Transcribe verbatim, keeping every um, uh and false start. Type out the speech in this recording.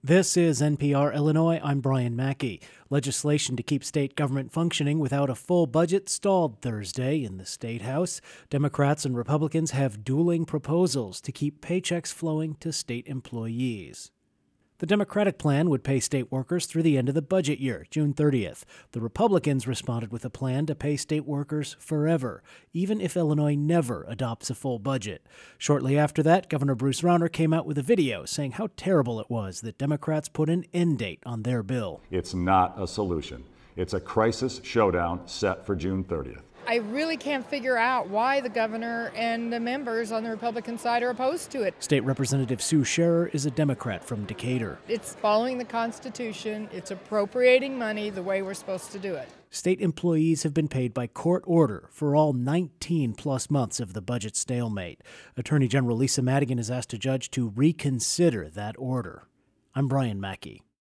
This is N P R Illinois. I'm Brian Mackey. Legislation to keep state government functioning without a full budget stalled Thursday in the State House. Democrats and Republicans have dueling proposals to keep paychecks flowing to state employees. The Democratic plan would pay state workers through the end of the budget year, June thirtieth. The Republicans responded with a plan to pay state workers forever, even if Illinois never adopts a full budget. Shortly after that, Governor Bruce Rauner came out with a video saying how terrible it was that Democrats put an end date on their bill. It's not a solution. It's a crisis showdown set for June thirtieth. I really can't figure out why the governor and the members on the Republican side are opposed to it. State Representative Sue Scherer is a Democrat from Decatur. It's following the Constitution. It's appropriating money the way we're supposed to do it. State employees have been paid by court order for all nineteen plus months of the budget stalemate. Attorney General Lisa Madigan has asked a judge to reconsider that order. I'm Brian Mackey.